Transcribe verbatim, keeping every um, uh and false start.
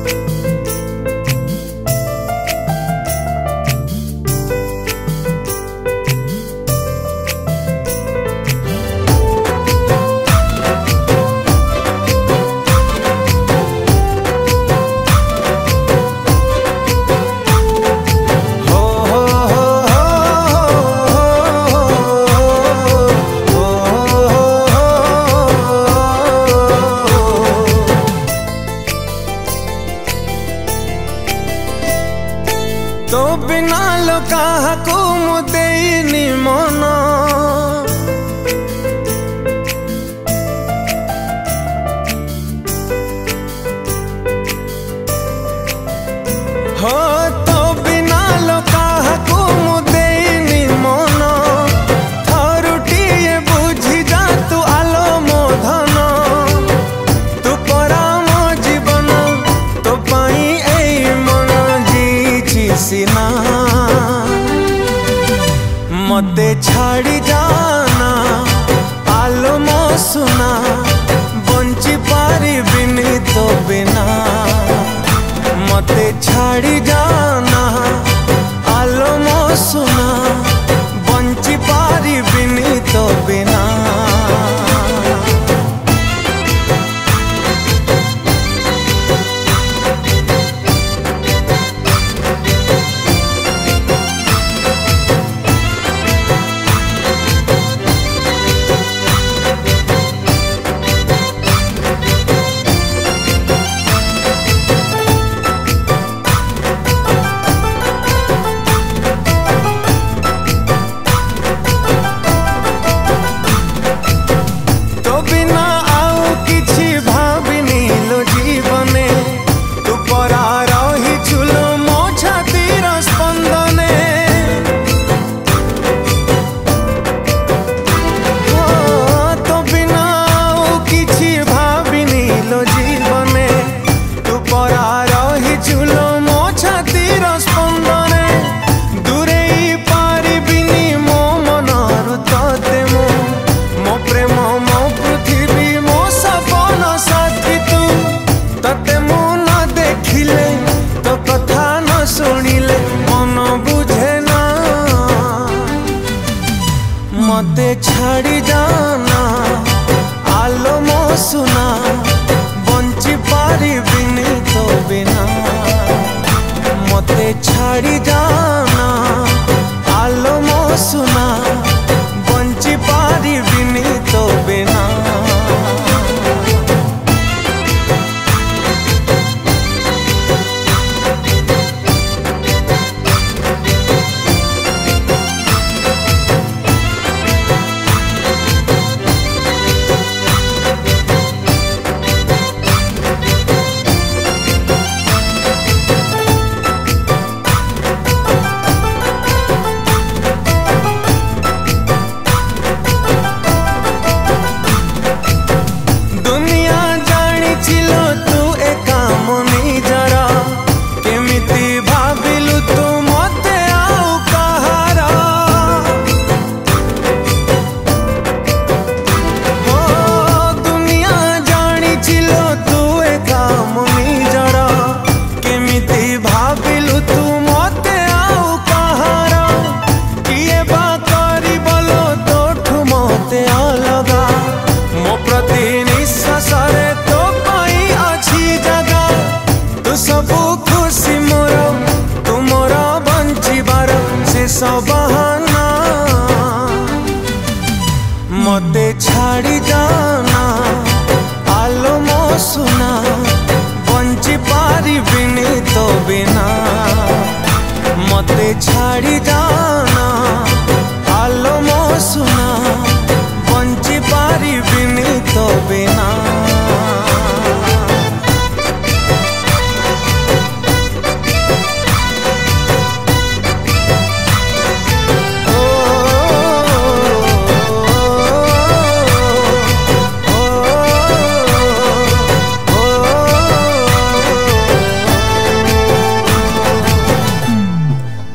तो बिना लो काहाकू मुदेइनी मन हो तो बिना लो काहाकू मुदेइनी मन थरुटिए बुझी जा तू आलो मो धन तू परा मो जीवन तो पाई एई मन जीची सिना मते छाड़ी जाना आलो मो सुना बंची पारी बिनी तो बिना मते छाड़ी जाना आलो मो सुना बंची पारी बिनी तो बिना मते छाड़ी जाना आलो मो सुना बंची पारी बिनी तो बिना मते छाड़ी जाना आलो मो सुना बंची पारी बिनी तो बिना बहाना मते छाड़ी जाना आलो मो सुना बंची पारी बिनी तो बिना मते छाड़ी जाना।